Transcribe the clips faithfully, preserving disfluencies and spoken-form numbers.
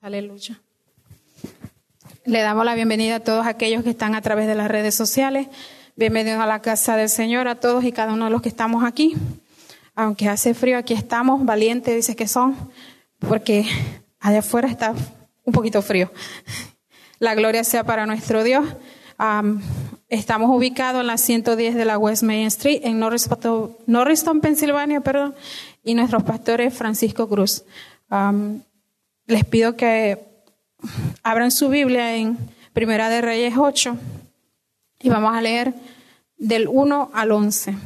Aleluya. Le damos la bienvenida a todos aquellos que están a través de las redes sociales. Bienvenidos a la casa del Señor, a todos y cada uno de los que estamos aquí. Aunque hace frío, aquí estamos, valientes dice que son, porque allá afuera está un poquito frío. La gloria sea para nuestro Dios. Um, estamos ubicados en la ciento diez de la West Main Street, en Norristown, Norristown, Pensilvania, perdón, y nuestros pastores Francisco Cruz. Um, les pido que abran su Biblia en Primera de Reyes ocho y vamos a leer del uno al once.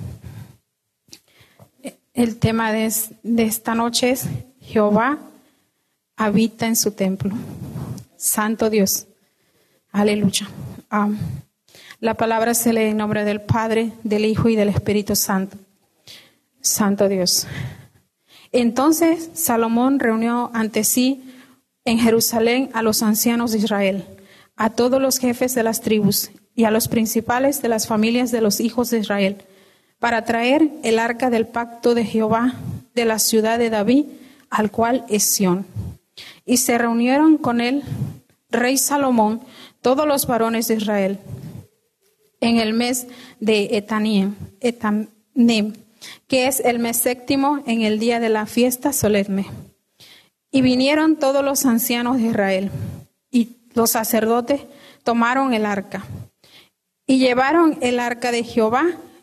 El tema de, de esta noche es Jehová habita en su templo. Santo Dios. Aleluya. Um, la palabra se lee en nombre del Padre, del Hijo y del Espíritu Santo. Santo Dios. Entonces Salomón reunió ante sí en Jerusalén a los ancianos de Israel, a todos los jefes de las tribus y a los principales de las familias de los hijos de Israel, para traer el arca del pacto de Jehová de la ciudad de David, al cual es Sión. Y se reunieron con él rey Salomón, todos los varones de Israel, en el mes de Etanim, Etanim, que es el mes séptimo, en el día de la fiesta solemne. Y vinieron todos los ancianos de Israel, y los sacerdotes tomaron el arca, y llevaron el arca de Jehová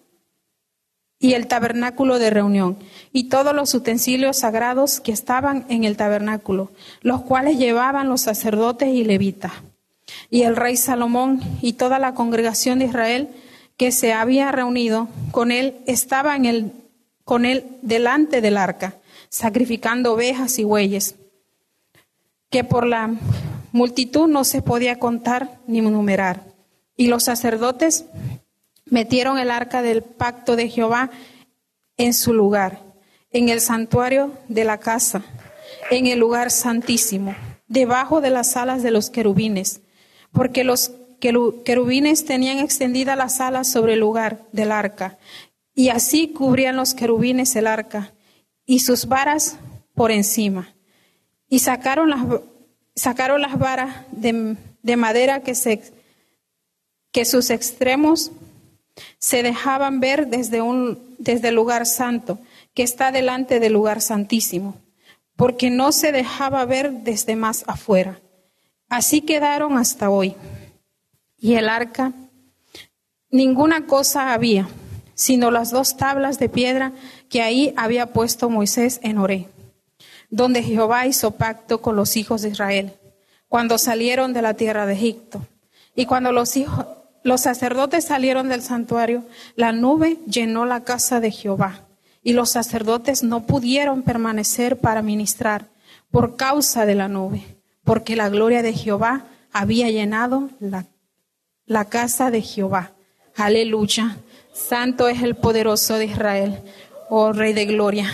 y el tabernáculo de reunión, y todos los utensilios sagrados que estaban en el tabernáculo, los cuales llevaban los sacerdotes y levitas. Y el rey Salomón y toda la congregación de Israel que se había reunido con él estaba en el, con él delante del arca, sacrificando ovejas y bueyes, que por la multitud no se podía contar ni numerar. Y los sacerdotes metieron el arca del pacto de Jehová en su lugar, en el santuario de la casa, en el lugar santísimo, debajo de las alas de los querubines, porque los querubines tenían extendidas las alas sobre el lugar del arca, y así cubrían los querubines el arca y sus varas por encima. Y sacaron las, sacaron las varas de, de madera que, se, que sus extremos se dejaban ver desde, un, desde el lugar santo, que está delante del lugar santísimo, porque no se dejaba ver desde más afuera. Así quedaron hasta hoy. Y el arca, ninguna cosa había, sino las dos tablas de piedra que ahí había puesto Moisés en Horeb, donde Jehová hizo pacto con los hijos de Israel, cuando salieron de la tierra de Egipto. Y cuando los hijos, los sacerdotes salieron del santuario, la nube llenó la casa de Jehová, y los sacerdotes no pudieron permanecer para ministrar por causa de la nube, porque la gloria de Jehová había llenado la, la casa de Jehová. Aleluya. Santo es el poderoso de Israel, oh Rey de gloria.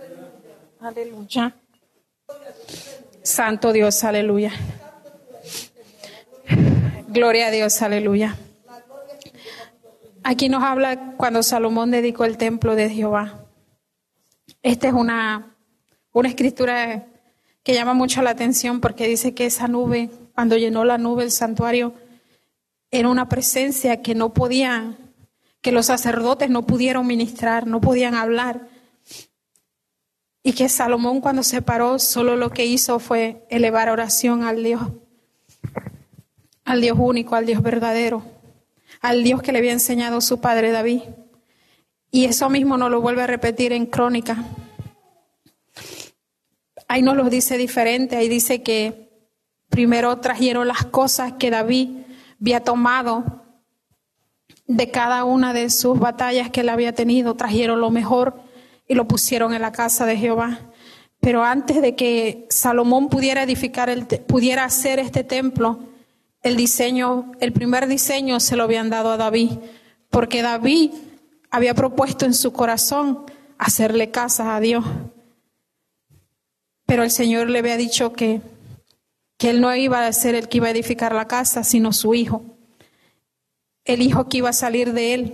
Aleluya. Santo Dios, aleluya. Gloria a Dios, aleluya. Aquí nos habla cuando Salomón dedicó el templo de Jehová. Esta es una, una escritura que llama mucho la atención porque dice que esa nube, cuando llenó la nube el santuario, era una presencia que no podía, que los sacerdotes no pudieron ministrar, no podían hablar. Y que Salomón cuando se paró, solo lo que hizo fue elevar oración al Dios, al Dios único, al Dios verdadero, al Dios que le había enseñado su padre David. Y eso mismo nos lo vuelve a repetir en Crónica. Ahí nos lo dice diferente, ahí dice que primero trajeron las cosas que David había tomado de cada una de sus batallas que él había tenido, trajeron lo mejor y lo pusieron en la casa de Jehová. Pero antes de que Salomón pudiera edificar, el, pudiera hacer este templo, el diseño, el primer diseño se lo habían dado a David, porque David había propuesto en su corazón hacerle casa a Dios. Pero el Señor le había dicho que, que él no iba a ser el que iba a edificar la casa, sino su hijo. El hijo que iba a salir de él.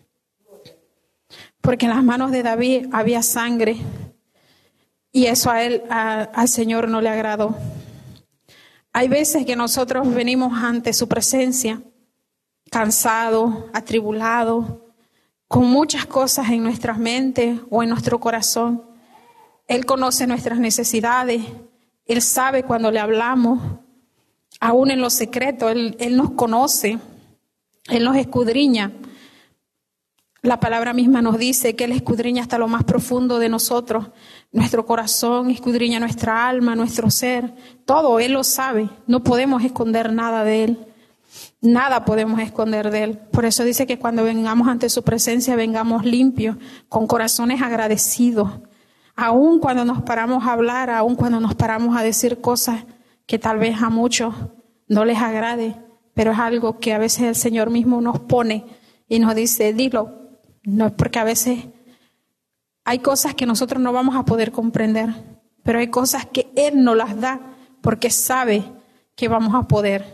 Porque en las manos de David había sangre. Y eso a él, a, al Señor no le agradó. Hay veces que nosotros venimos ante su presencia cansados, atribulados, con muchas cosas en nuestras mentes o en nuestro corazón. Él conoce nuestras necesidades, Él sabe cuando le hablamos, aún en lo secreto, Él, Él nos conoce, Él nos escudriña. La palabra misma nos dice que Él escudriña hasta lo más profundo de nosotros, nuestro corazón, escudriña nuestra alma, nuestro ser, todo Él lo sabe, no podemos esconder nada de Él. Nada podemos esconder de Él. Por eso dice que cuando vengamos ante su presencia, vengamos limpios, con corazones agradecidos. Aún cuando nos paramos a hablar, aún cuando nos paramos a decir cosas que tal vez a muchos no les agrade, pero es algo que a veces el Señor mismo nos pone y nos dice, dilo. No es porque a veces hay cosas que nosotros no vamos a poder comprender, pero hay cosas que Él nos las da porque sabe que vamos a poder.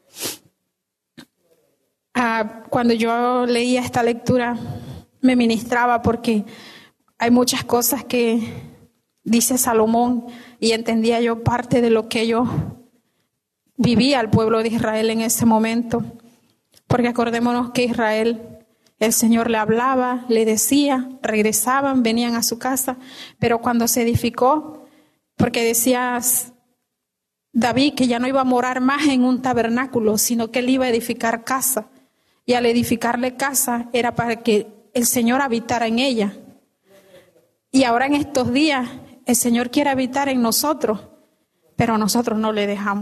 Ah, cuando yo leía esta lectura me ministraba porque hay muchas cosas que dice Salomón y entendía yo parte de lo que yo vivía el pueblo de Israel en ese momento. Porque acordémonos que Israel, el Señor le hablaba, le decía, regresaban, venían a su casa, pero cuando se edificó, porque decías David que ya no iba a morar más en un tabernáculo, sino que él iba a edificar casa. Y al edificarle casa era para que el Señor habitara en ella. Y ahora en estos días el Señor quiere habitar en nosotros, pero nosotros no le dejamos.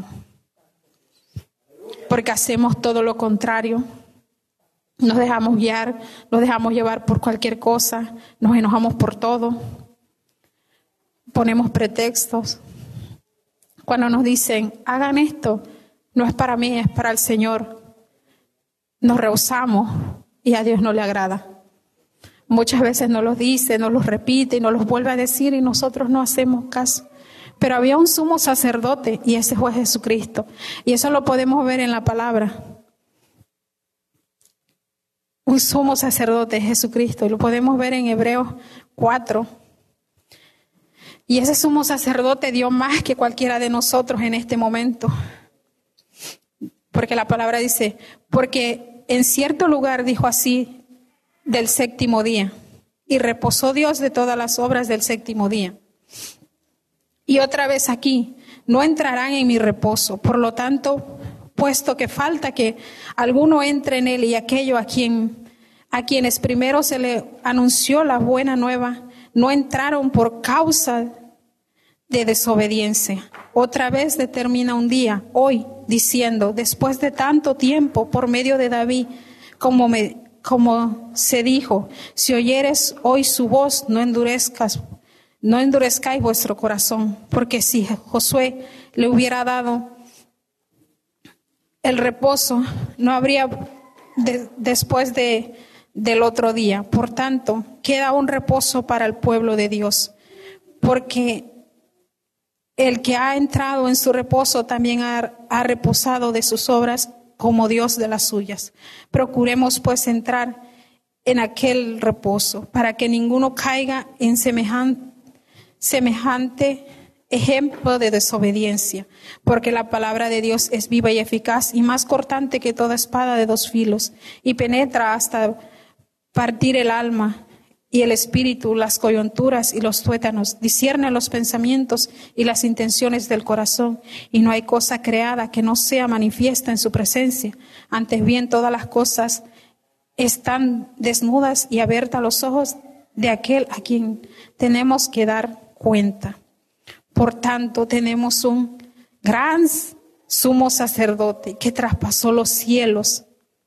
Porque hacemos todo lo contrario. Nos dejamos guiar, nos dejamos llevar por cualquier cosa, nos enojamos por todo. Ponemos pretextos. Cuando nos dicen, hagan esto, no es para mí, es para el Señor. Nos rehusamos y a Dios no le agrada. Muchas veces nos los dice, nos los repite y nos los vuelve a decir y nosotros no hacemos caso. Pero había un sumo sacerdote y ese fue Jesucristo. Y eso lo podemos ver en la palabra. Un sumo sacerdote es Jesucristo y lo podemos ver en Hebreos cuatro. Y ese sumo sacerdote dio más que cualquiera de nosotros en este momento. Porque la palabra dice, porque en cierto lugar dijo así del séptimo día, y reposó Dios de todas las obras del séptimo día. Y otra vez aquí, no entrarán en mi reposo. Por lo tanto, puesto que falta que alguno entre en él y aquello a quien a quienes primero se le anunció la buena nueva, no entraron por causa de desobediencia. Otra vez determina un día, hoy, diciendo, después de tanto tiempo, por medio de David, como, me, como se dijo, si oyeres hoy su voz, no endurezcas, no endurezcáis vuestro corazón, porque si Josué le hubiera dado el reposo, no habría de, después de, del otro día. Por tanto, queda un reposo para el pueblo de Dios, porque el que ha entrado en su reposo también ha, ha reposado de sus obras como Dios de las suyas. Procuremos pues entrar en aquel reposo para que ninguno caiga en semejante, semejante ejemplo de desobediencia, porque la palabra de Dios es viva y eficaz y más cortante que toda espada de dos filos y penetra hasta partir el alma y el espíritu, las coyunturas y los tuétanos, discierne los pensamientos y las intenciones del corazón, y no hay cosa creada que no sea manifiesta en su presencia. Antes bien, todas las cosas están desnudas y abiertas a los ojos de aquel a quien tenemos que dar cuenta. Por tanto, tenemos un gran sumo sacerdote que traspasó los cielos,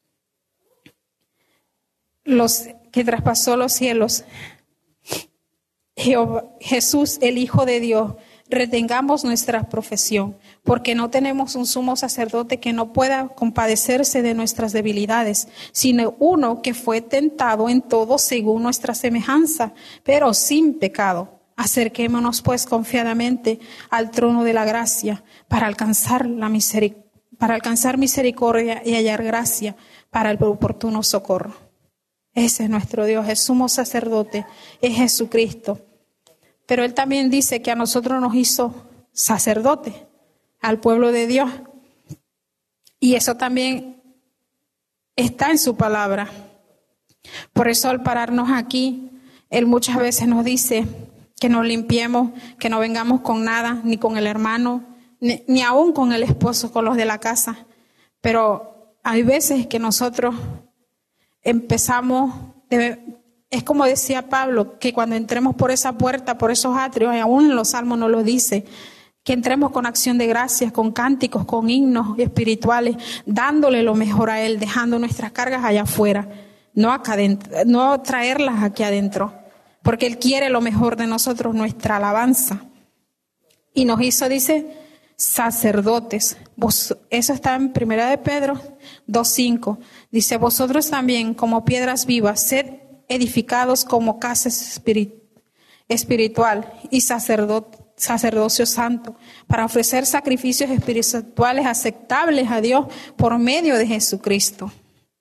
los que traspasó los cielos, Jehová, Jesús, el Hijo de Dios. Retengamos nuestra profesión, porque no tenemos un sumo sacerdote que no pueda compadecerse de nuestras debilidades, sino uno que fue tentado en todo según nuestra semejanza, pero sin pecado. Acerquémonos pues confiadamente al trono de la gracia para alcanzar la miseric- para alcanzar misericordia y hallar gracia para el oportuno socorro. Ese es nuestro Dios, es sumo sacerdote, es Jesucristo. Pero Él también dice que a nosotros nos hizo sacerdote. al pueblo de Dios. Y eso también está en su palabra. Por eso al pararnos aquí, Él muchas veces nos dice que nos limpiemos, que no vengamos con nada, ni con el hermano, ni, ni aún con el esposo, con los de la casa. Pero hay veces que nosotros empezamos, de, es como decía Pablo, que cuando entremos por esa puerta, por esos atrios, y aún en los salmos nos lo dice, que entremos con acción de gracias, con cánticos, con himnos espirituales, dándole lo mejor a Él, dejando nuestras cargas allá afuera, no acá adentro, no traerlas aquí adentro, porque Él quiere lo mejor de nosotros, nuestra alabanza. Y nos hizo, dice, sacerdotes. Vos, eso está en Primera de Pedro dos cinco. Dice, vosotros también, como piedras vivas, sed edificados como casa espirit- espiritual y sacerdote. sacerdocio santo, para ofrecer sacrificios espirituales aceptables a Dios por medio de Jesucristo.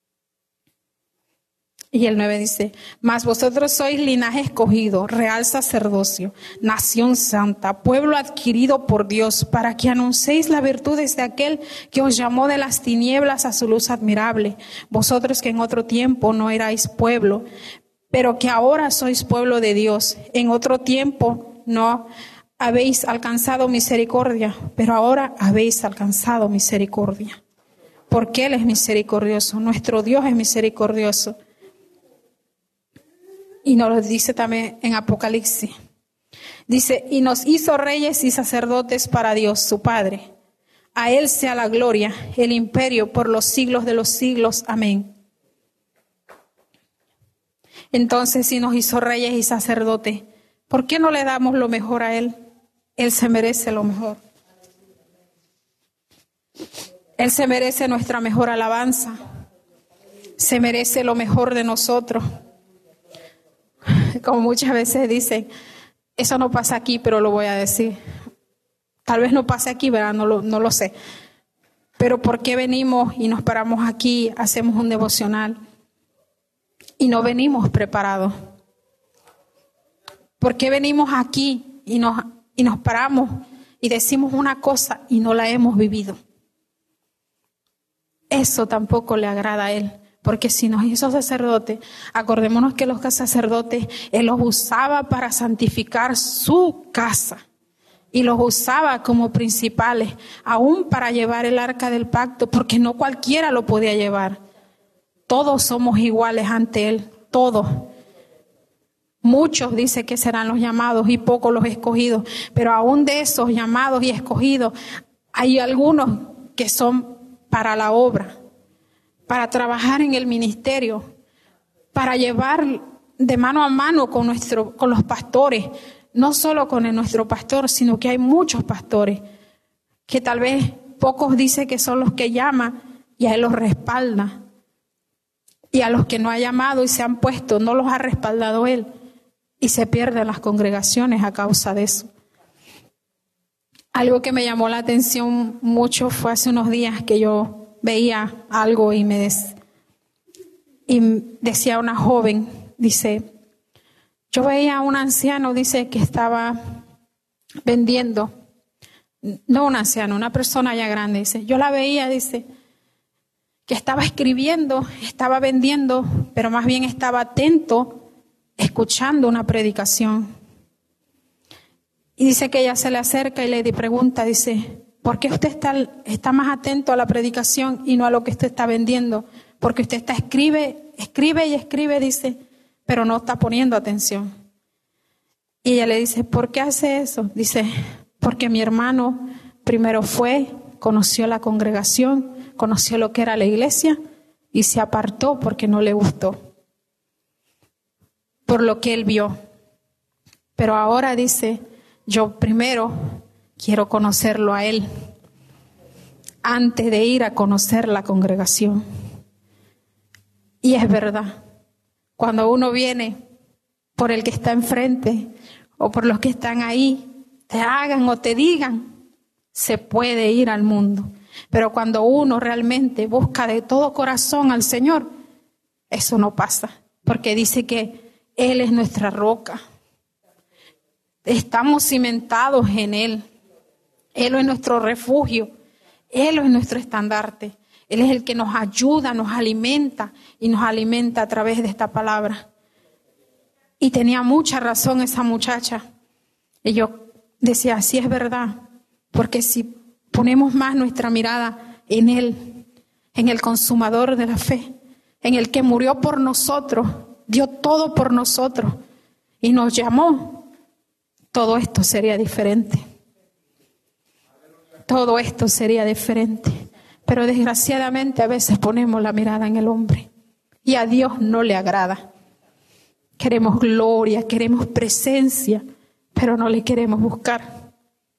Y el nueve dice, mas vosotros sois linaje escogido, real sacerdocio, nación santa, pueblo adquirido por Dios, para que anunciéis las virtudes de aquel que os llamó de las tinieblas a su luz admirable. Vosotros que en otro tiempo no erais pueblo, pero que ahora sois pueblo de Dios. En otro tiempo no habéis alcanzado misericordia, pero ahora habéis alcanzado misericordia. Porque Él es misericordioso, nuestro Dios es misericordioso. Y nos lo dice también en Apocalipsis. Dice, y nos hizo reyes y sacerdotes para Dios, su Padre. A Él sea la gloria, el imperio por los siglos de los siglos. Amén. Entonces, si nos hizo reyes y sacerdotes, ¿por qué no le damos lo mejor a Él? Él se merece lo mejor. Él se merece nuestra mejor alabanza. Se merece lo mejor de nosotros. Como muchas veces dicen, eso no pasa aquí, pero lo voy a decir. Tal vez no pase aquí, ¿verdad? No lo, no lo sé. Pero ¿por qué venimos y nos paramos aquí, hacemos un devocional y no venimos preparados? ¿Por qué venimos aquí y nos, y nos paramos y decimos una cosa y no la hemos vivido? Eso tampoco le agrada a Él. Porque si nos hizo sacerdotes, acordémonos que los sacerdotes, Él los usaba para santificar su casa. Y los usaba como principales, aún para llevar el arca del pacto, porque no cualquiera lo podía llevar. Todos somos iguales ante Él, todos. Muchos dice que serán los llamados y pocos los escogidos. Pero aún de esos llamados y escogidos, hay algunos que son para la obra, para trabajar en el ministerio, para llevar de mano a mano con, nuestro, con los pastores, no solo con el, nuestro pastor, sino que hay muchos pastores, que tal vez pocos dicen que son los que llaman y a Él los respalda. Y a los que no ha llamado y se han puesto, no los ha respaldado Él. Y se pierden las congregaciones a causa de eso. Algo que me llamó la atención mucho fue hace unos días que yo veía algo y me des, y decía una joven, dice, yo veía a un anciano, dice, que estaba vendiendo, no un anciano, una persona ya grande, dice, yo la veía, dice, que estaba escribiendo, estaba vendiendo, pero más bien estaba atento, escuchando una predicación. Y dice que ella se le acerca y le pregunta, dice, ¿por qué usted está, está más atento a la predicación y no a lo que usted está vendiendo? Porque usted está escribe, escribe y escribe, dice, pero no está poniendo atención. Y ella le dice, ¿por qué hace eso? Dice, porque mi hermano primero fue, conoció la congregación, conoció lo que era la iglesia y se apartó porque no le gustó, por lo que él vio. Pero ahora dice, yo primero quiero conocerlo a Él antes de ir a conocer la congregación. Y es verdad, cuando uno viene por el que está enfrente o por los que están ahí, te hagan o te digan, se puede ir al mundo. Pero cuando uno realmente busca de todo corazón al Señor, eso no pasa, porque dice que Él es nuestra roca. Estamos cimentados en Él. Él es nuestro refugio. Él es nuestro estandarte. Él es el que nos ayuda, nos alimenta y nos alimenta a través de esta palabra. Y tenía mucha razón esa muchacha. Y yo decía, sí es verdad, porque si ponemos más nuestra mirada en Él, en el consumador de la fe, en el que murió por nosotros, dio todo por nosotros y nos llamó, todo esto sería diferente. Todo esto sería diferente. Pero desgraciadamente a veces ponemos la mirada en el hombre y a Dios no le agrada. Queremos gloria, queremos presencia, pero no le queremos buscar.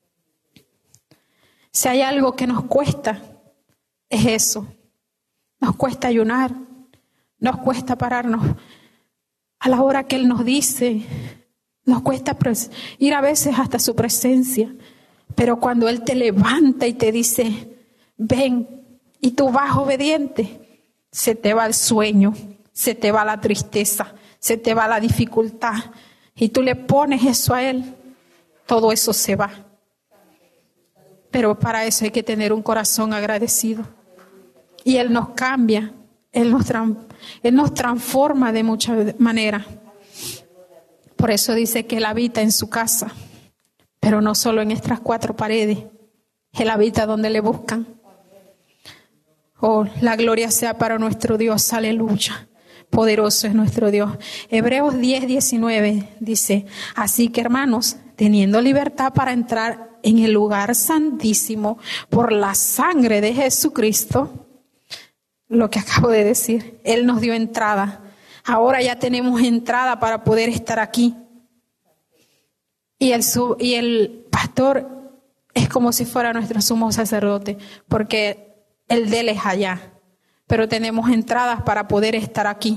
Si hay algo que nos cuesta, es eso. Nos cuesta ayunar, nos cuesta pararnos a la hora que Él nos dice, nos cuesta ir a veces hasta su presencia, pero cuando Él te levanta y te dice, ven, y tú vas obediente, se te va el sueño, se te va la tristeza, se te va la dificultad, y tú le pones eso a Él, todo eso se va. Pero para eso hay que tener un corazón agradecido. Y Él nos cambia, Él nos, Él nos transforma de muchas maneras. Por eso dice que Él habita en su casa, pero no solo en estas cuatro paredes. Él habita donde le buscan. Oh, la gloria sea para nuestro Dios, aleluya. Poderoso es nuestro Dios. Hebreos diez, diecinueve dice, así que hermanos, teniendo libertad para entrar en el lugar santísimo por la sangre de Jesucristo, lo que acabo de decir, Él nos dio entrada. Ahora ya tenemos entrada para poder estar aquí. Y el, y el pastor es como si fuera nuestro sumo sacerdote, porque el de él es allá. Pero tenemos entradas para poder estar aquí.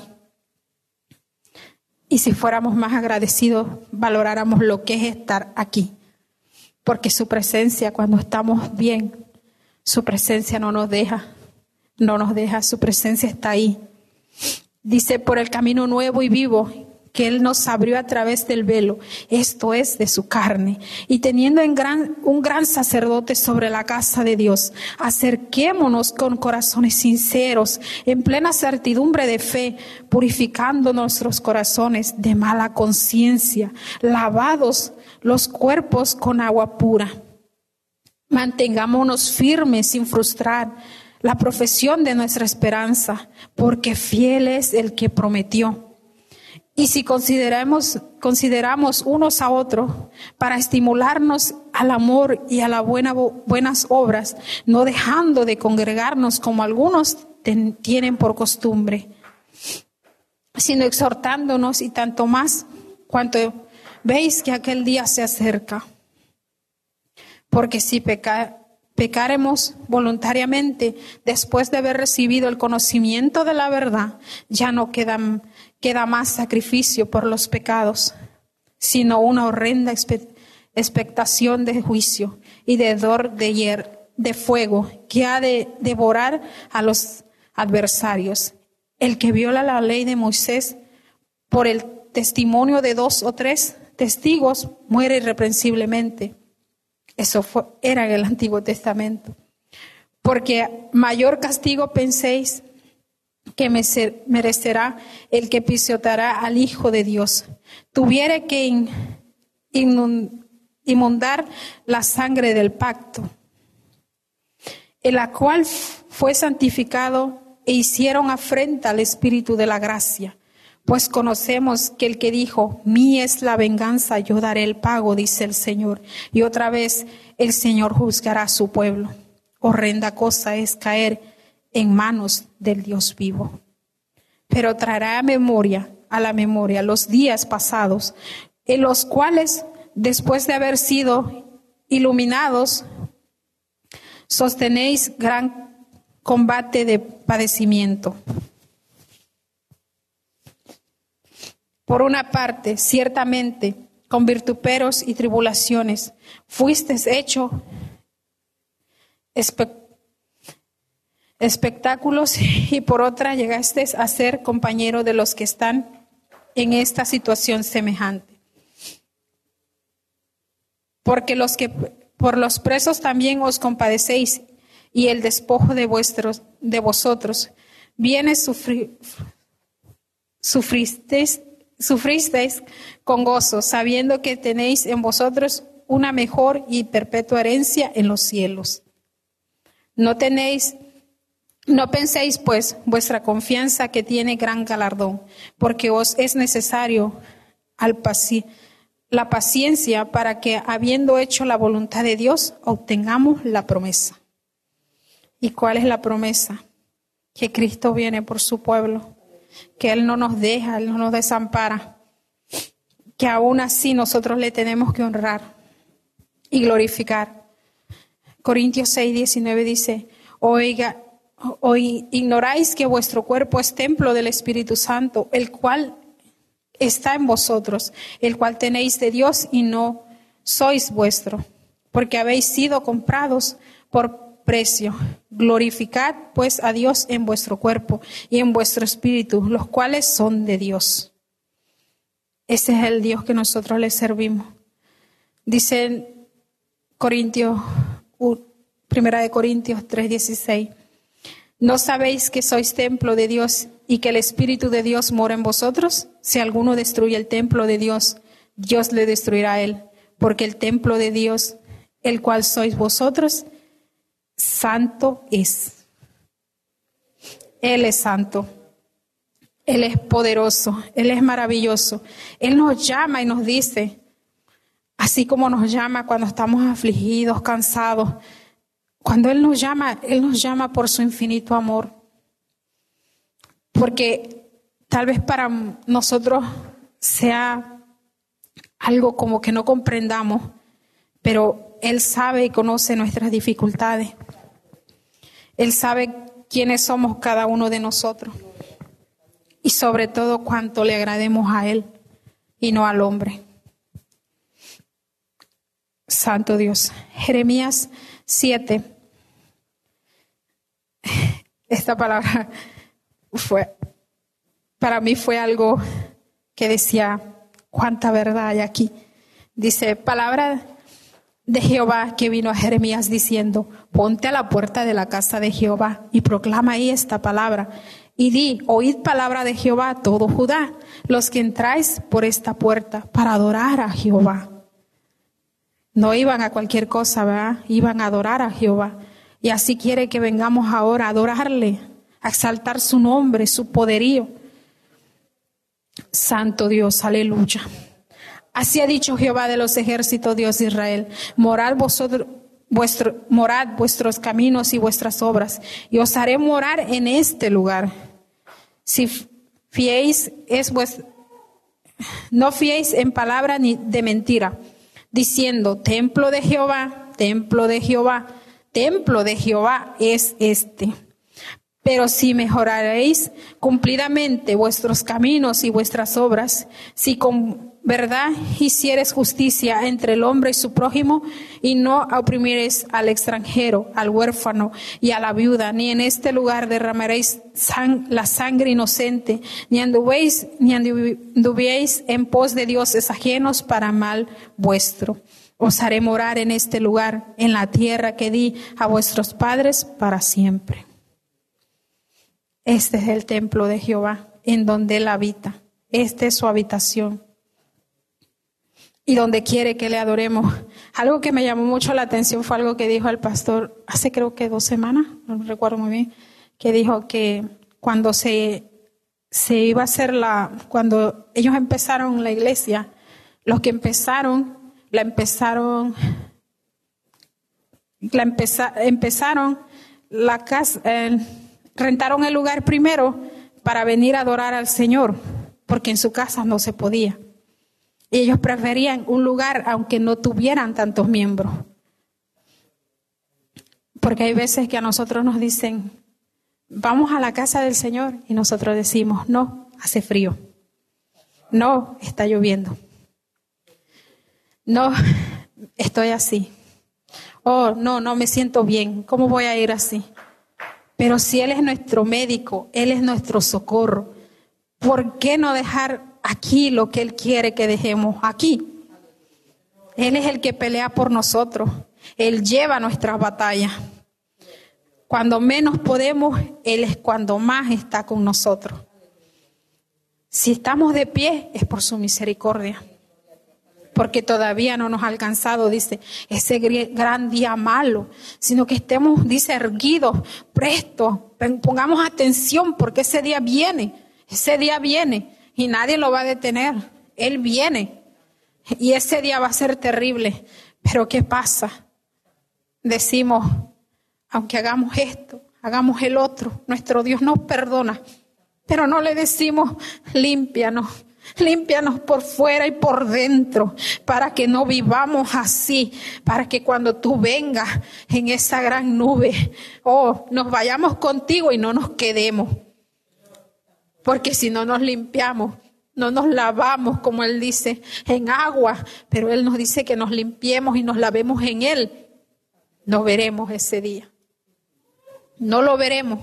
Y si fuéramos más agradecidos, valoráramos lo que es estar aquí. Porque su presencia, cuando estamos bien, su presencia no nos deja. No nos deja, su presencia está ahí. Dice, por el camino nuevo y vivo que Él nos abrió a través del velo, esto es de su carne. Y teniendo en gran, un gran sacerdote sobre la casa de Dios, acerquémonos con corazones sinceros, en plena certidumbre de fe, purificando nuestros corazones de mala conciencia, lavados los cuerpos con agua pura. Mantengámonos firmes sin frustrar la profesión de nuestra esperanza, porque fiel es el que prometió. Y si consideramos, consideramos unos a otros para estimularnos al amor y a las buena, buenas obras, no dejando de congregarnos como algunos ten, tienen por costumbre, sino exhortándonos, y tanto más cuanto veis que aquel día se acerca. Porque si peca, pecaremos voluntariamente después de haber recibido el conocimiento de la verdad, ya no quedan queda más sacrificio por los pecados, sino una horrenda expectación de juicio y de hedor de, hier, de fuego que ha de devorar a los adversarios. El que viola la ley de Moisés por el testimonio de dos o tres testigos muere irreprensiblemente. Eso fue, era en el Antiguo Testamento. Porque mayor castigo penséis que merecerá el que pisoteará al Hijo de Dios, tuviere que in, inund, inmundar la sangre del pacto, en la cual fue santificado e hicieron afrenta al Espíritu de la gracia. Pues conocemos que el que dijo, mía es la venganza, yo daré el pago, dice el Señor. Y otra vez el Señor juzgará a su pueblo. Horrenda cosa es caer en manos del Dios vivo. Pero traerá a memoria, a la memoria, los días pasados, en los cuales, después de haber sido iluminados, sostenéis gran combate de padecimiento. Por una parte, ciertamente, con vituperos y tribulaciones, fuisteis hecho espectacular, espectáculos, y por otra llegaste a ser compañero de los que están en esta situación semejante. Porque los que, Por los presos también os compadecéis, y el despojo de vuestros, de vosotros. Viene sufrir, sufristeis, sufristeis con gozo, sabiendo que tenéis en vosotros una mejor y perpetua herencia en los cielos. No tenéis, no penséis pues vuestra confianza que tiene gran galardón, porque os es necesario al paci- la paciencia para que, habiendo hecho la voluntad de Dios, obtengamos la promesa. ¿Y cuál es la promesa? Que Cristo viene por su pueblo, que Él no nos deja, Él no nos desampara, que aún así nosotros le tenemos que honrar y glorificar. Corintios seis, diecinueve dice, oiga, hoy ignoráis que vuestro cuerpo es templo del Espíritu Santo, el cual está en vosotros, el cual tenéis de Dios y no sois vuestro, porque habéis sido comprados por precio. Glorificad pues a Dios en vuestro cuerpo y en vuestro espíritu, los cuales son de Dios. Ese es el Dios que nosotros le servimos. Dice en Corintios, Primera de Corintios tres dieciséis, ¿no sabéis que sois templo de Dios y que el Espíritu de Dios mora en vosotros? Si alguno destruye el templo de Dios, Dios le destruirá a él, porque el templo de Dios, el cual sois vosotros, santo es. Él es santo. Él es poderoso. Él es maravilloso. Él nos llama y nos dice, así como nos llama cuando estamos afligidos, cansados. Cuando Él nos llama, Él nos llama por su infinito amor. Porque tal vez para nosotros sea algo como que no comprendamos, pero Él sabe y conoce nuestras dificultades. Él sabe quiénes somos cada uno de nosotros. Y sobre todo cuánto le agrademos a Él y no al hombre. Santo Dios. Jeremías siete. Esta palabra fue, para mí fue algo que decía, cuánta verdad hay aquí. Dice, palabra de Jehová que vino a Jeremías diciendo, ponte a la puerta de la casa de Jehová y proclama ahí esta palabra. Y di, oíd palabra de Jehová todo Judá, los que entráis por esta puerta para adorar a Jehová. No iban a cualquier cosa, ¿verdad? Iban a adorar a Jehová. Y así quiere que vengamos ahora a adorarle, a exaltar su nombre, su poderío. Santo Dios, aleluya. Así ha dicho Jehová de los ejércitos, Dios de Israel. Morad vosotros, vuestro, morad vuestros caminos y vuestras obras, y os haré morar en este lugar. Si fiéis es vuestro, no fiéis en palabra ni de mentira, diciendo, templo de Jehová, templo de Jehová, templo de Jehová es este. Pero si mejoraréis cumplidamente vuestros caminos y vuestras obras, si con verdad hicieres justicia entre el hombre y su prójimo, y no oprimiereis al extranjero, al huérfano y a la viuda, ni en este lugar derramaréis sang- la sangre inocente, ni andubéis, ni anduvieis en pos de dioses ajenos para mal vuestro. Os haré morar en este lugar, en la tierra que di a vuestros padres para siempre. Este es el templo de Jehová, en donde Él habita. Esta es su habitación. Y donde quiere que le adoremos. Algo que me llamó mucho la atención fue algo que dijo el pastor hace creo que dos semanas, no recuerdo muy bien, que dijo que cuando se, se iba a hacer la, cuando ellos empezaron la iglesia, los que empezaron, la empezaron, la empeza, empezaron la casa, eh, rentaron el lugar primero para venir a adorar al Señor, porque en su casa no se podía. Y ellos preferían un lugar aunque no tuvieran tantos miembros. Porque hay veces que a nosotros nos dicen, vamos a la casa del Señor, y nosotros decimos, no, hace frío. No, está lloviendo. No, estoy así. Oh, no, no me siento bien. ¿Cómo voy a ir así? Pero si Él es nuestro médico, Él es nuestro socorro, ¿por qué no dejar aquí lo que Él quiere que dejemos aquí? Él es el que pelea por nosotros. Él lleva nuestras batallas. Cuando menos podemos, Él es cuando más está con nosotros. Si estamos de pie, es por su misericordia. Porque todavía no nos ha alcanzado, dice, ese gran día malo, sino que estemos, dice, erguidos, prestos, pongamos atención porque ese día viene, ese día viene y nadie lo va a detener, Él viene y ese día va a ser terrible. Pero ¿qué pasa? Decimos, aunque hagamos esto, hagamos el otro, nuestro Dios nos perdona, pero no le decimos, límpianos. Límpianos por fuera y por dentro, para que no vivamos así, para que cuando tú vengas en esa gran nube, oh, nos vayamos contigo y no nos quedemos. Porque si no nos limpiamos, no nos lavamos, como Él dice, en agua, pero Él nos dice que nos limpiemos y nos lavemos en Él, no veremos ese día. No lo veremos.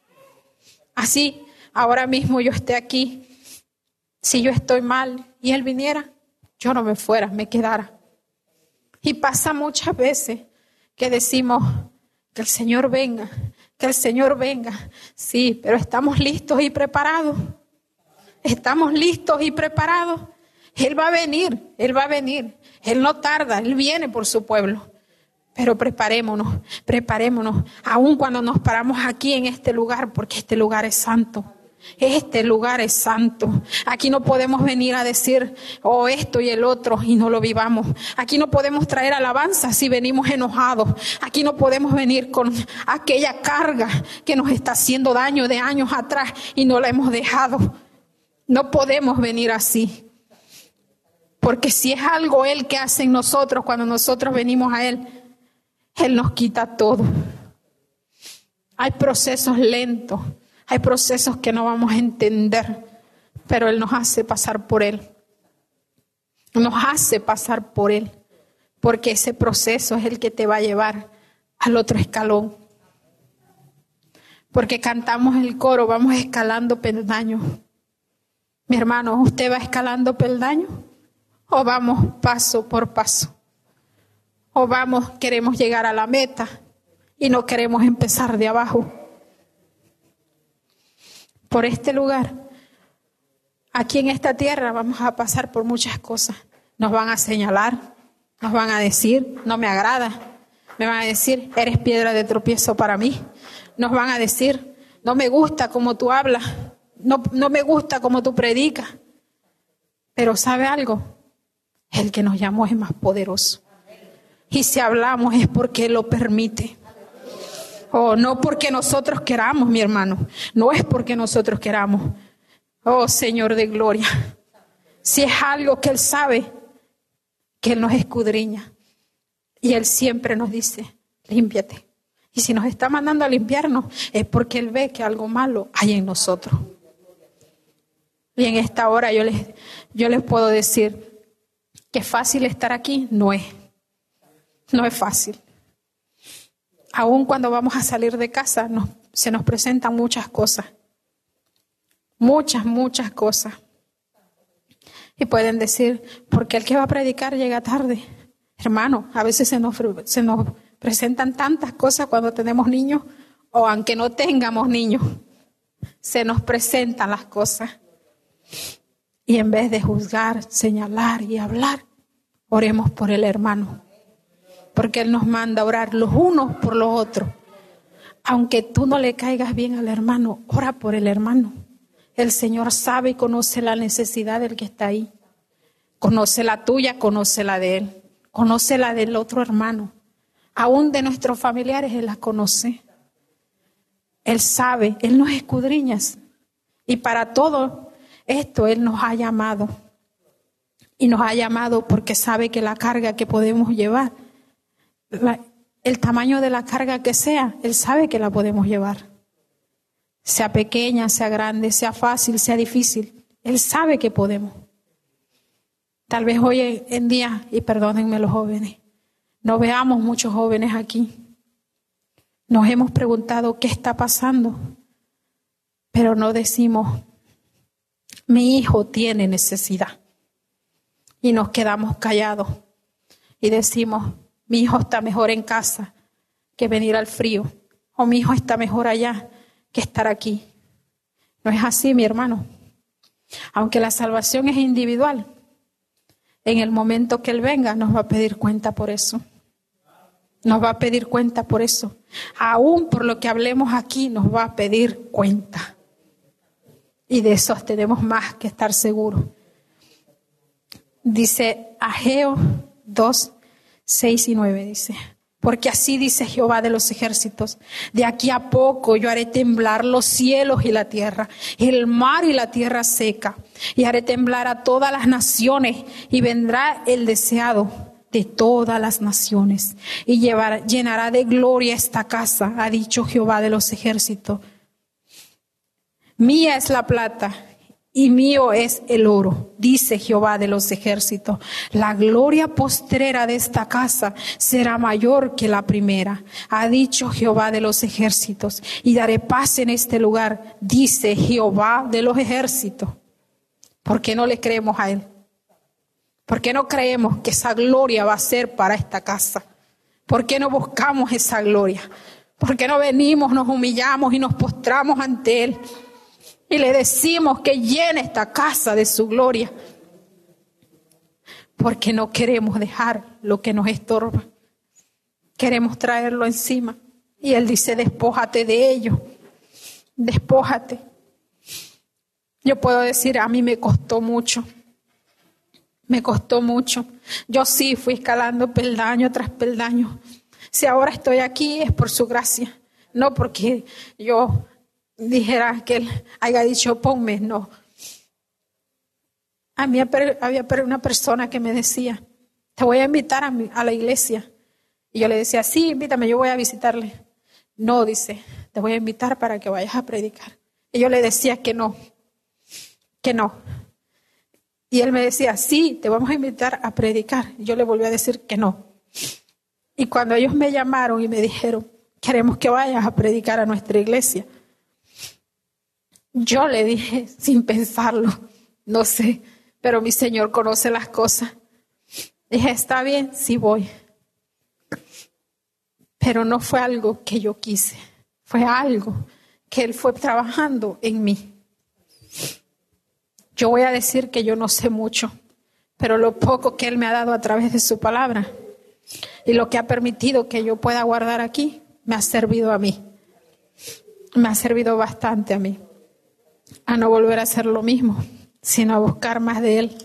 Así, ahora mismo yo esté aquí. Si yo estoy mal y Él viniera, yo no me fuera, me quedara. Y pasa muchas veces que decimos que el Señor venga, que el Señor venga. Sí, pero estamos listos y preparados. Estamos listos y preparados. Él va a venir, Él va a venir. Él no tarda, Él viene por su pueblo. Pero preparémonos, preparémonos, aun cuando nos paramos aquí en este lugar, porque este lugar es santo. Este lugar es santo. Aquí no podemos venir a decir, oh, esto y el otro, y no lo vivamos. Aquí no podemos traer alabanza si venimos enojados. Aquí no podemos venir con aquella carga que nos está haciendo daño de años atrás y no la hemos dejado. No podemos venir así. Porque si es algo Él que hace en nosotros cuando nosotros venimos a Él, Él nos quita todo. Hay procesos lentos. Hay procesos que no vamos a entender, pero Él nos hace pasar por Él. Nos hace pasar por Él, porque ese proceso es el que te va a llevar al otro escalón. Porque cantamos el coro, vamos escalando peldaños. Mi hermano, ¿usted va escalando peldaños? ¿O vamos paso por paso? ¿O vamos, queremos llegar a la meta y no queremos empezar de abajo? Por este lugar, aquí en esta tierra vamos a pasar por muchas cosas. Nos van a señalar, nos van a decir, no me agrada. Me van a decir, eres piedra de tropiezo para mí. Nos van a decir, no me gusta cómo tú hablas, no, no me gusta cómo tú predicas. Pero ¿sabe algo? El que nos llamó es más poderoso. Y si hablamos es porque Él lo permite. Oh, no porque nosotros queramos, mi hermano. No es porque nosotros queramos. Oh, Señor de gloria. Si es algo que Él sabe, que Él nos escudriña. Y Él siempre nos dice, límpiate. Y si nos está mandando a limpiarnos, es porque Él ve que algo malo hay en nosotros. Y en esta hora yo les, yo les puedo decir que fácil estar aquí no es. No es fácil. Aún cuando vamos a salir de casa, nos, se nos presentan muchas cosas. Muchas, muchas cosas. Y pueden decir, ¿por qué el que va a predicar llega tarde? Hermano, a veces se nos, se nos presentan tantas cosas cuando tenemos niños, o aunque no tengamos niños, se nos presentan las cosas. Y en vez de juzgar, señalar y hablar, oremos por el hermano. Porque Él nos manda a orar los unos por los otros. Aunque tú no le caigas bien al hermano, ora por el hermano. El Señor sabe y conoce la necesidad del que está ahí. Conoce la tuya, conoce la de Él. Conoce la del otro hermano. Aún de nuestros familiares Él las conoce. Él sabe, Él nos escudriña. Y para todo esto Él nos ha llamado. Y nos ha llamado porque sabe que la carga que podemos llevar, La, el tamaño de la carga que sea, Él sabe que la podemos llevar. Sea pequeña, sea grande, sea fácil, sea difícil. Él sabe que podemos. Tal vez hoy en día, y perdónenme los jóvenes, no veamos muchos jóvenes aquí. Nos hemos preguntado qué está pasando, pero no decimos, mi hijo tiene necesidad. Y nos quedamos callados y decimos, mi hijo está mejor en casa que venir al frío, o mi hijo está mejor allá que estar aquí. No es así, mi hermano. Aunque la salvación es individual, en el momento que Él venga nos va a pedir cuenta por eso. Nos va a pedir cuenta por eso. Aún por lo que hablemos aquí nos va a pedir cuenta. Y de eso tenemos más que estar seguros. Dice Ageo dos, seis y nueve, dice: porque así dice Jehová de los ejércitos, de aquí a poco yo haré temblar los cielos y la tierra, el mar y la tierra seca, y haré temblar a todas las naciones, y vendrá el deseado de todas las naciones, y llevar, llenará de gloria esta casa, ha dicho Jehová de los ejércitos. Mía es la plata y mío es el oro, dice Jehová de los ejércitos. La gloria postrera de esta casa será mayor que la primera, ha dicho Jehová de los ejércitos, y daré paz en este lugar, dice Jehová de los ejércitos. ¿Por qué no le creemos a Él? ¿Por qué no creemos que esa gloria va a ser para esta casa? ¿Por qué no buscamos esa gloria? ¿Por qué no venimos, nos humillamos y nos postramos ante Él? Y le decimos que llene esta casa de su gloria. Porque no queremos dejar lo que nos estorba. Queremos traerlo encima. Y Él dice: despójate de ello. Despójate. Yo puedo decir, a mí me costó mucho. Me costó mucho. Yo sí fui escalando peldaño tras peldaño. Si ahora estoy aquí es por su gracia. No porque yo dijera que Él haya dicho ponme, no. A mí había una persona que me decía: te voy a invitar a, mi, a la iglesia. Y yo le decía: sí, invítame, yo voy a visitarle. No, dice, te voy a invitar para que vayas a predicar. Y yo le decía que no, que no. Y él me decía: sí, te vamos a invitar a predicar. Y yo le volví a decir que no. Y cuando ellos me llamaron y me dijeron: queremos que vayas a predicar a nuestra iglesia, yo le dije sin pensarlo, no sé, pero mi Señor conoce las cosas. Dije: está bien, sí voy. Pero no fue algo que yo quise, fue algo que Él fue trabajando en mí. Yo voy a decir que yo no sé mucho, pero lo poco que Él me ha dado a través de su palabra y lo que ha permitido que yo pueda guardar aquí, me ha servido a mí. Me ha servido bastante a mí. A no volver a hacer lo mismo, sino a buscar más de Él.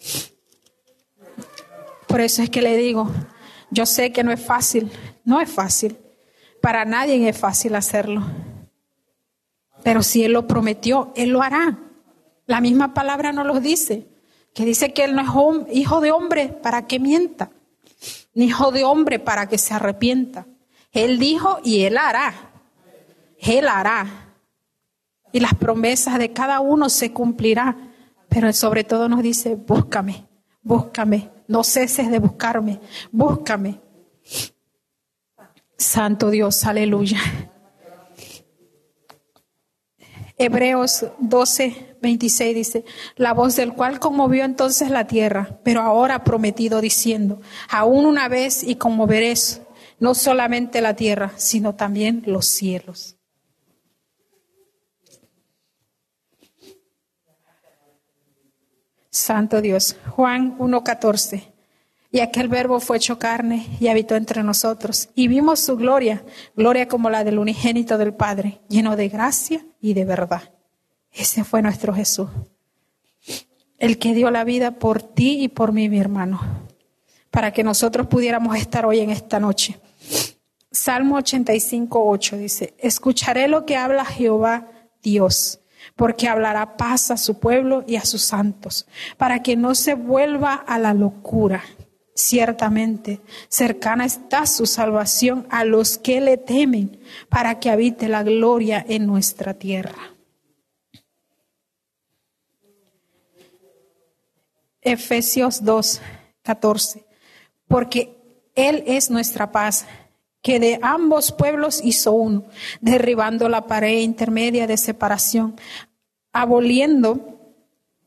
Por eso es que le digo, yo sé que no es fácil, no es fácil. Para nadie es fácil hacerlo. Pero si Él lo prometió, Él lo hará. La misma palabra nos lo dice, que dice que Él no es hijo de hombre para que mienta, ni hijo de hombre para que se arrepienta. Él dijo y Él hará. Él hará. Y las promesas de cada uno se cumplirán. Pero sobre todo nos dice: búscame, búscame. No ceses de buscarme, búscame. Santo Dios, aleluya. Hebreos doce, veintiséis dice: la voz del cual conmovió entonces la tierra, pero ahora ha prometido diciendo: aún una vez y conmoveréis no solamente la tierra, sino también los cielos. Santo Dios. Juan uno catorce. Y aquel verbo fue hecho carne y habitó entre nosotros. Y vimos su gloria, gloria como la del unigénito del Padre, lleno de gracia y de verdad. Ese fue nuestro Jesús. El que dio la vida por ti y por mí, mi hermano, para que nosotros pudiéramos estar hoy en esta noche. Salmo ochenta y cinco, ocho dice: escucharé lo que habla Jehová Dios, porque hablará paz a su pueblo y a sus santos, para que no se vuelva a la locura. Ciertamente, cercana está su salvación a los que le temen, para que habite la gloria en nuestra tierra. Efesios dos, catorce. Porque Él es nuestra paz, que de ambos pueblos hizo uno, derribando la pared intermedia de separación, aboliendo,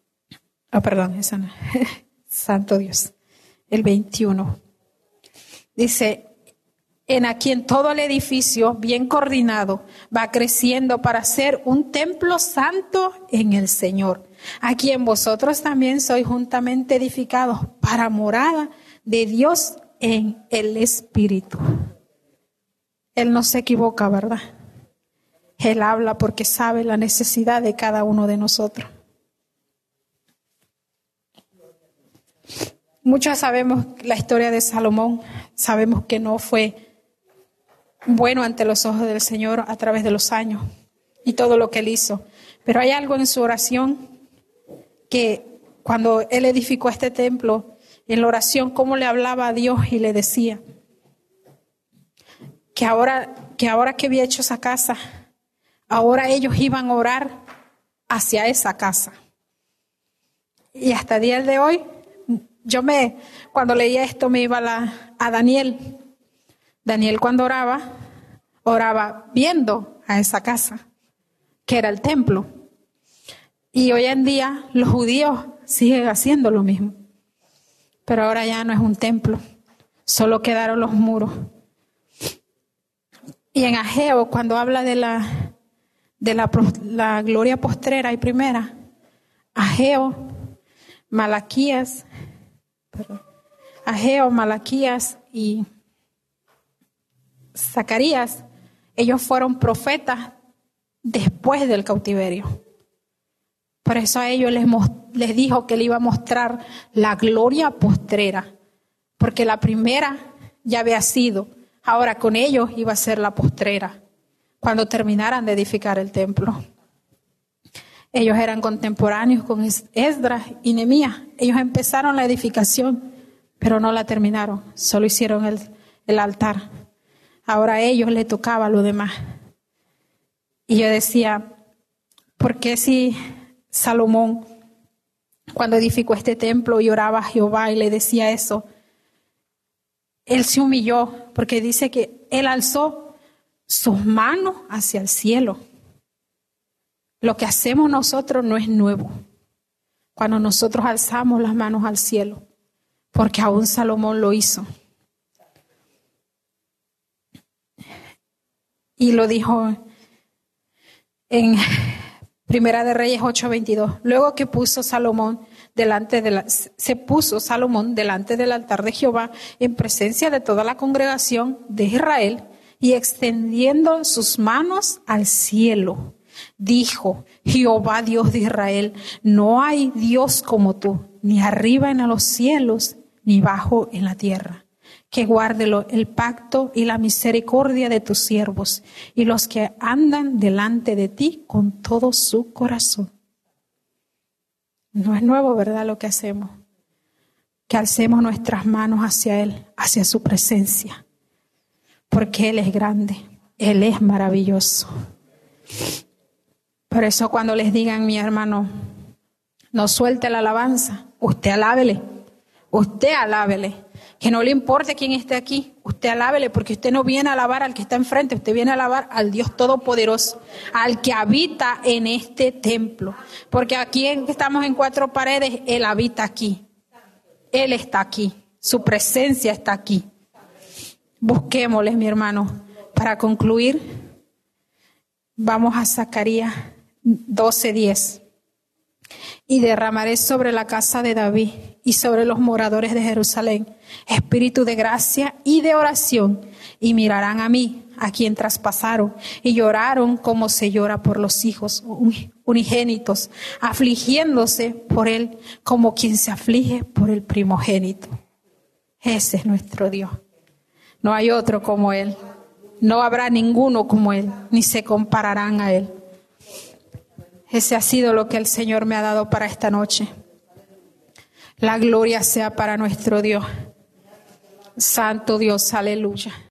ah, perdón, esa no. Santo Dios, el veintiuno. Dice, en aquí en todo el edificio, bien coordinado, va creciendo para ser un templo santo en el Señor, a quien vosotros también sois juntamente edificados para morada de Dios en el Espíritu. Él no se equivoca, ¿verdad? Él habla porque sabe la necesidad de cada uno de nosotros. Muchos sabemos la historia de Salomón, sabemos que no fue bueno ante los ojos del Señor a través de los años y todo lo que él hizo. Pero hay algo en su oración que cuando él edificó este templo, en la oración, cómo le hablaba a Dios y le decía que ahora, que ahora que había hecho esa casa, ahora ellos iban a orar hacia esa casa. Y hasta el día de hoy, yo me, cuando leía esto me iba a, la, a Daniel. Daniel cuando oraba, oraba viendo a esa casa, que era el templo. Y hoy en día los judíos siguen haciendo lo mismo. Pero ahora ya no es un templo, solo quedaron los muros. Y en Ageo, cuando habla de la, de la, la gloria postrera y primera, Ageo, Malaquías, perdón, Ageo, Malaquías y Zacarías, ellos fueron profetas después del cautiverio. Por eso a ellos les, les dijo que le iba a mostrar la gloria postrera, porque la primera ya había sido, ahora con ellos iba a ser la postrera, cuando terminaran de edificar el templo. Ellos eran contemporáneos con Esdras y Nehemías. Ellos empezaron la edificación, pero no la terminaron, solo hicieron el, el altar. Ahora a ellos les tocaba lo demás. Y yo decía, ¿por qué si Salomón, cuando edificó este templo y oraba a Jehová y le decía eso, él se humilló? Porque dice que él alzó sus manos hacia el cielo. Lo que hacemos nosotros no es nuevo. Cuando nosotros alzamos las manos al cielo, porque aún Salomón lo hizo. Y lo dijo en Primera de Reyes ocho veintidós. Luego que puso Salomón delante de la, se puso Salomón delante del altar de Jehová en presencia de toda la congregación de Israel y extendiendo sus manos al cielo, dijo: Jehová Dios de Israel, no hay Dios como tú, ni arriba en los cielos, ni bajo en la tierra, que guarde el pacto y la misericordia de tus siervos y los que andan delante de ti con todo su corazón. No es nuevo, ¿verdad?, lo que hacemos. Que alcemos nuestras manos hacia Él, hacia su presencia, porque Él es grande, Él es maravilloso. Por eso cuando les digan, mi hermano, no suelte la alabanza, usted alábele, usted alábele. Que no le importe quién esté aquí, usted alábele, porque usted no viene a alabar al que está enfrente, usted viene a alabar al Dios Todopoderoso, al que habita en este templo. Porque aquí estamos en cuatro paredes, Él habita aquí. Él está aquí, su presencia está aquí. Busquémosles, mi hermano. Para concluir, vamos a Zacarías doce diez. Y derramaré sobre la casa de David y sobre los moradores de Jerusalén espíritu de gracia y de oración, y mirarán a mí, a quien traspasaron, y lloraron como se llora por los hijos unigénitos, afligiéndose por él como quien se aflige por el primogénito. Ese es nuestro Dios. No hay otro como Él. No habrá ninguno como Él, ni se compararán a Él. Ese ha sido lo que el Señor me ha dado para esta noche. La gloria sea para nuestro Dios. Santo Dios, aleluya.